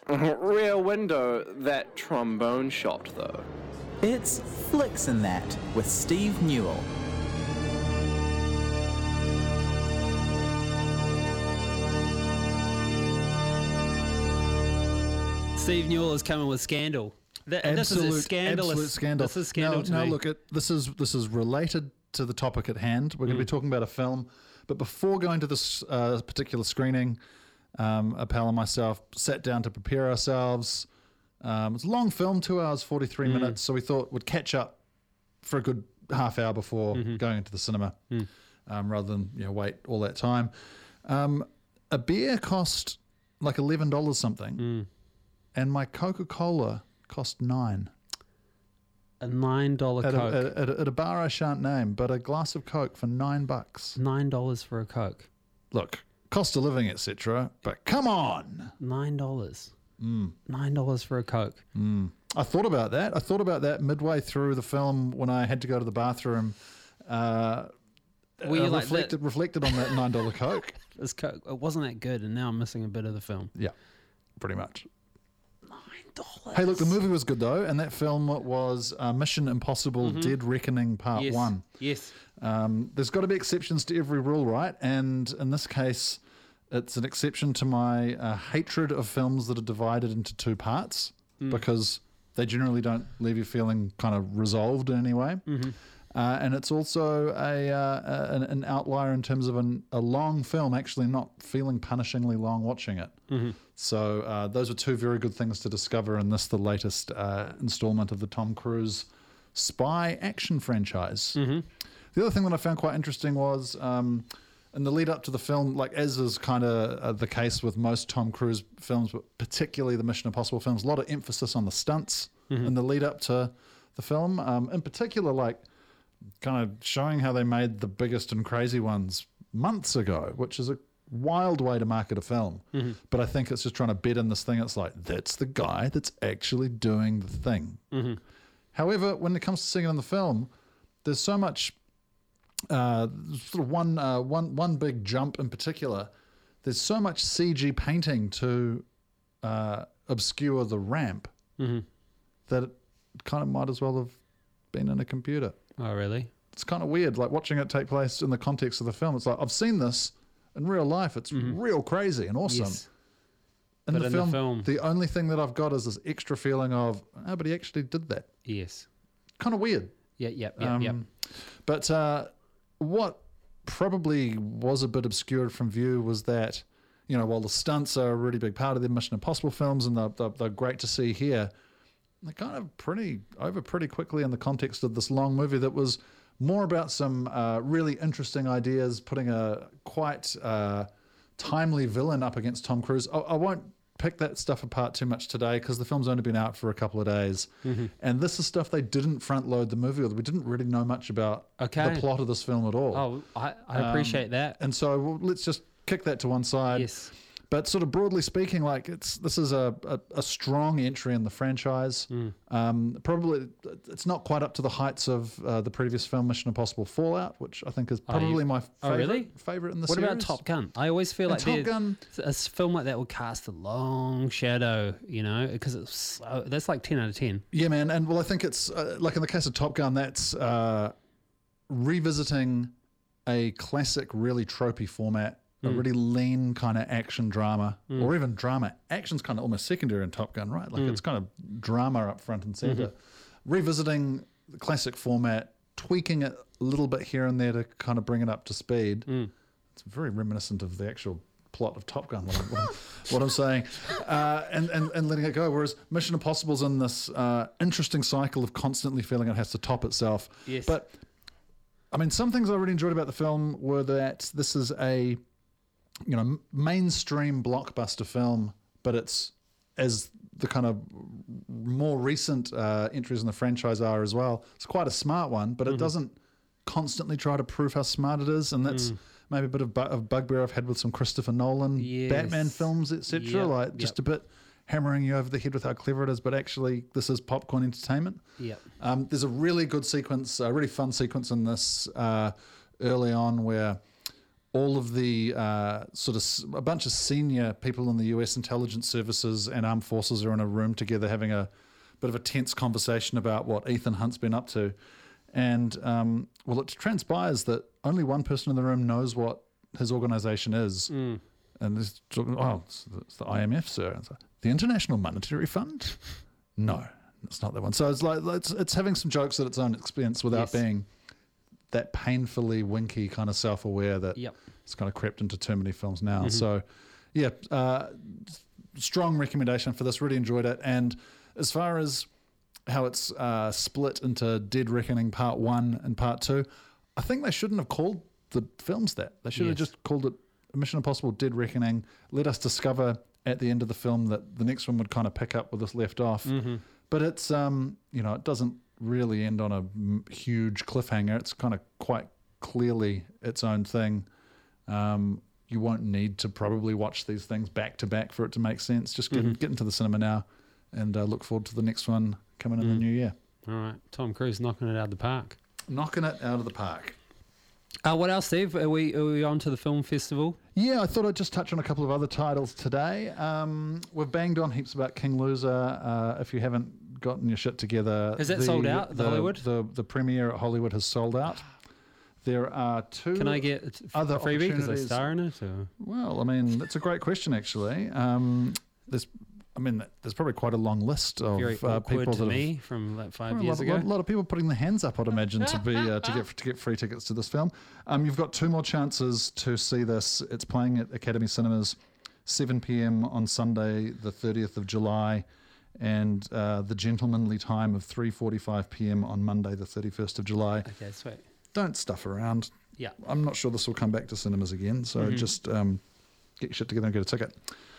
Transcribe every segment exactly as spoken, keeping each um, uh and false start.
Rear Window, that trombone shot, though. It's Flicks in That with Steve Newell. Steve Newell is coming with Scandal. That, Absolute, this is a scandalous. absolute scandal. This is scandal now, to now me. look, at this is this is related to the topic at hand. We're going to be talking about a film, but before going to this uh, particular screening, um, a pal and myself sat down to prepare ourselves. Um, it's a long film, two hours forty-three Mm. minutes, so we thought we'd catch up for a good half hour before Mm-hmm. going into the cinema, Mm. um, rather than you know wait all that time. Um, a beer cost like eleven dollars something, Mm. and my Coca-Cola cost nine. A nine dollar At a, Coke. at, a, at a bar I shan't name, but a glass of Coke for nine bucks. Nine dollars for a Coke. Look, cost of living, et cetera. But come on, Nine dollars. Mm. Nine dollars for a Coke. Mm. I thought about that. I thought about that midway through the film when I had to go to the bathroom. Uh, Were you uh, like reflected, that? reflected on that nine dollar Coke. This Coke, it wasn't that good, and now I'm missing a bit of the film. Yeah, pretty much. Nine dollars. Hey, look, the movie was good though, and that film was uh, Mission Impossible: Dead Reckoning Part Yes. One. Yes. Um, there's got to be exceptions to every rule, right? And in this case, it's an exception to my uh, hatred of films that are divided into two parts because they generally don't leave you feeling kind of resolved in any way. Mm-hmm. Uh, and it's also a, uh, an, an outlier in terms of an, a long film actually not feeling punishingly long watching it. Mm-hmm. So uh, those are two very good things to discover in this, the latest uh, installment of the Tom Cruise spy action franchise. Mm-hmm. The other thing that I found quite interesting was um, in the lead up to the film, like as is kind of uh, the case with most Tom Cruise films, but particularly the Mission Impossible films, a lot of emphasis on the stunts Mm-hmm. in the lead up to the film. Um, in particular, like kind of showing how they made the biggest and crazy ones months ago, which is a wild way to market a film. Mm-hmm. But I think it's just trying to bet in this thing. It's like, that's the guy that's actually doing the thing. Mm-hmm. However, when it comes to seeing it in the film, there's so much uh, sort of one, uh, one, one big jump in particular. There's so much C G painting to uh, obscure the ramp Mm-hmm. that it kind of might as well have been in a computer. Oh, really? It's kind of weird, like watching it take place in the context of the film. It's like, I've seen this in real life. It's real crazy and awesome. Yes. In, But the, in the film, film- the only thing that I've got is this extra feeling of, oh, but he actually did that. Yes. Kind of weird. Yeah, yep, yep, Um, yep. But uh, what probably was a bit obscured from view was that, you know, while the stunts are a really big part of the Mission Impossible films and they're, they're, they're great to see here, they're kind of pretty over pretty quickly in the context of this long movie that was more about some uh, really interesting ideas, putting a quite uh, timely villain up against Tom Cruise. I, I won't pick that stuff apart too much today because the film's only been out for a couple of days. Mm-hmm. And this is stuff they didn't front load the movie with. We didn't really know much about Okay. the plot of this film at all. Oh, I, I Um, appreciate that. And so well, let's just kick that to one side. Yes. But sort of broadly speaking, like it's this is a, a, a strong entry in the franchise. Mm. Um, probably it's not quite up to the heights of uh, the previous film Mission Impossible Fallout, which I think is Oh, you- probably my Oh, favorite, really? favorite in the What series. about Top Gun? I always feel And like Top there- Gun- a s- film like that would cast a long shadow, you know, because it's so, that's like ten out of ten. Yeah, man. And well, I think it's uh, like in the case of Top Gun, that's uh, revisiting a classic, really tropey format, a really lean kind of action drama, or even drama. Action's kind of almost secondary in Top Gun, right? Like it's kind of drama up front and center. Revisiting the classic format, tweaking it a little bit here and there to kind of bring it up to speed. It's very reminiscent of the actual plot of Top Gun, what I'm, what I'm, what I'm saying, uh, and, and, and letting it go. Whereas Mission Impossible's in this uh, interesting cycle of constantly feeling it has to top itself. Yes. But, I mean, some things I really enjoyed about the film were that this is a, you know, mainstream blockbuster film, but it's, as the kind of more recent uh, entries in the franchise are as well, it's quite a smart one, but it doesn't constantly try to prove how smart it is, and that's maybe a bit of, bu- of bugbear I've had with some Christopher Nolan Yes. Batman films, et cetera. Yep, Like just yep. a bit hammering you over the head with how clever it is, but actually this is popcorn entertainment. Yep. Um, there's a really good sequence, a really fun sequence in this uh, early on where all of the uh, sort of s- a bunch of senior people in the U S intelligence services and armed forces are in a room together having a bit of a tense conversation about what Ethan Hunt's been up to. And, um, well, it transpires that only one person in the room knows what his organization is. Mm. And he's talking, oh, it's the, it's the I M F, sir. And it's like, the International Monetary Fund? No, it's not that one. So it's like, it's, it's having some jokes at its own expense without Yes. being that painfully winky kind of self-aware that Yep. it's kind of crept into too many films now. Mm-hmm. So, yeah, uh, strong recommendation for this. Really enjoyed it. And as far as how it's uh, split into Dead Reckoning Part One and Part Two, I think they shouldn't have called the films that. They should have Yes. just called it Mission Impossible Dead Reckoning. Let us discover at the end of the film that the next one would kind of pick up where this left off. Mm-hmm. But it's um, you know, it doesn't really end on a m- huge cliffhanger. It's kind of quite clearly its own thing. Um, you won't need to probably watch these things back to back for it to make sense. Just get, Mhm. get into the cinema now and uh, look forward to the next one coming in the Mm. new year. All right. Tom Cruise knocking it out of the park. Knocking it out of the park. Uh, what else, Steve? Are we are we on to the film festival? Yeah, I thought I'd just touch on a couple of other titles today. Um, we've banged on heaps about King Loser. Uh, if you haven't gotten your shit together, Is that sold out, the Hollywood? The the premiere at Hollywood has sold out. There are two. Can I get a other a freebie because I opportunities. star in it? Or? Well, I mean, that's a great question, actually. Um, there's, I mean, there's probably quite a long list of Very uh, awkward people to that have me from like five Well, a years lot, ago. lot, lot of people putting their hands up, I'd imagine, to be uh, to get to get free tickets to this film. Um, you've got two more chances to see this. It's playing at Academy Cinemas, seven p.m. on Sunday, the thirtieth of July, and uh, the gentlemanly time of three forty-five p.m. on Monday, the thirty-first of July. Okay, sweet. Don't stuff around. Yeah. I'm not sure this will come back to cinemas again, so Mhm. just um, get your shit together and get a ticket.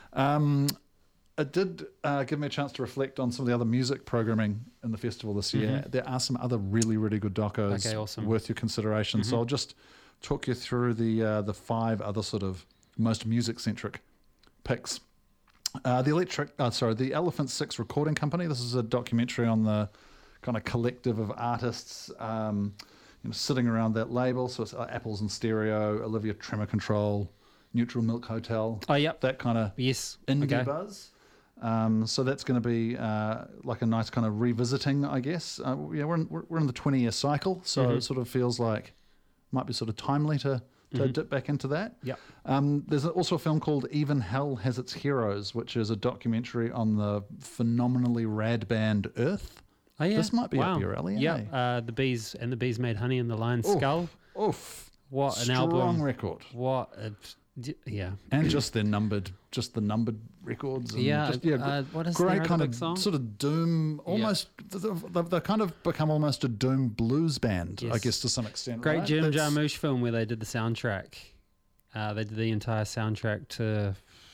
Um, it did uh, give me a chance to reflect on some of the other music programming in the festival this year. Mhm. There are some other really, really good docos Okay, awesome. worth your consideration. So Mhm. I'll just talk you through the uh, the five other sort of most music-centric picks. Uh, the electric, uh, sorry, the Elephant Six Recording Company. This is a documentary on the kind of collective of artists, um, you know, sitting around that label. So it's uh, Apples and Stereo, Olivia Tremor Control, Neutral Milk Hotel, Oh, yep. that kind of Yes. indie Okay. buzz. Um, so that's going to be uh, like a nice kind of revisiting, I guess. Uh, yeah, we're in, we're, we're in the twenty-year cycle, so Mhm. it sort of feels like might be sort of timely to, to Mhm. dip back into that. Yep. Um, there's also a film called Even Hell Has Its Heroes, which is a documentary on the phenomenally rad band Earth. Oh, yeah. This might be wow. up your alley, Yeah. eh? Uh, the bees and the bees made honey in the lion's Oof. skull. Oof. What an Strong album! record. What a d- yeah. And just their numbered, just the numbered records. And Yeah. just, yeah uh, what is great their kind other of big song? sort of doom, almost. They've, they've kind of become almost a doom blues band, I Yes. guess, to some extent. Great right? Jim That's- Jarmusch film where they did the soundtrack. Uh, they did the entire soundtrack to.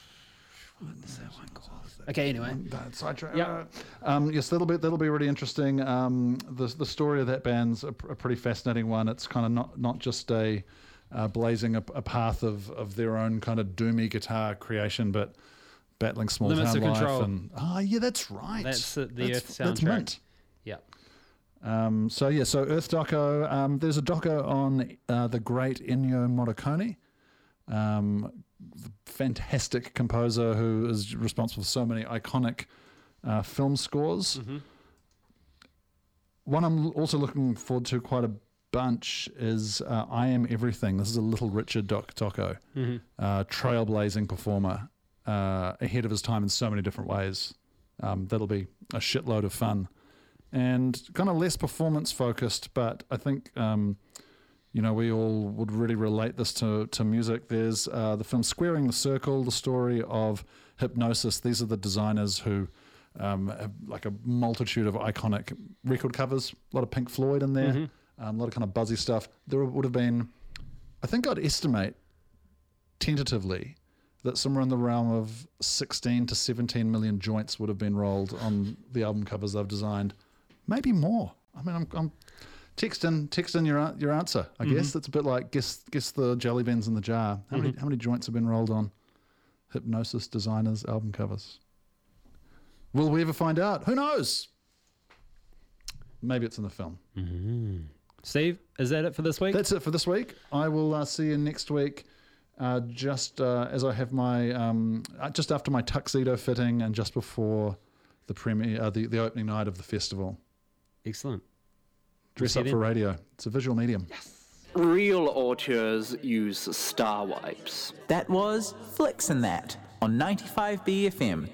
What is that one called? Okay, anyway. That's sidetrack. Yeah. Um, yes, that'll be that'll be really interesting. Um, the the story of that band's a, pr- a pretty fascinating one. It's kind of not not just a uh, blazing a, a path of, of their own kind of doomy guitar creation, but battling small Limits town of life. Control. And oh yeah, that's right. That's the- the That's- Earth That's soundtrack. mint. Yeah. Um, so yeah, so Earth Doco. Um, there's a doco on uh, the great Ennio Morricone, um, the fantastic composer who is responsible for so many iconic uh, film scores. Mm-hmm. One I'm also looking forward to quite a bunch is uh, I Am Everything. This is a Little Richard doc doco, Mm-hmm. uh, trailblazing performer, uh, ahead of his time in so many different ways. Um, that'll be a shitload of fun. And kind of less performance focused, but I think um, you know we all would really relate this to to music. There's uh, the film Squaring the Circle, the story of Hypnosis. These are the designers who um, have like a multitude of iconic record covers. A lot of Pink Floyd in there, Mhm. um, a lot of kind of buzzy stuff. There would have been, I think I'd estimate tentatively that somewhere in the realm of sixteen to seventeen million joints would have been rolled on the album covers they've designed. Maybe more. I mean, I'm, I'm text in, text in your an- your answer. I Mm-hmm. guess that's a bit like guess guess the jelly beans in the jar. How many Mhm. how many joints have been rolled on Hypnosis designers album covers? Will we ever find out? Who knows? Maybe it's in the film. Mm-hmm. Steve, is that it for this week? That's it for this week. I will uh, see you next week uh, just uh, as I have my um, uh, just after my tuxedo fitting and just before the premiere, uh, the the opening night of the festival. Excellent. Dress see up you for then. radio. It's a visual medium. Real auteurs use star wipes. That was Flicks and That on ninety-five B F M.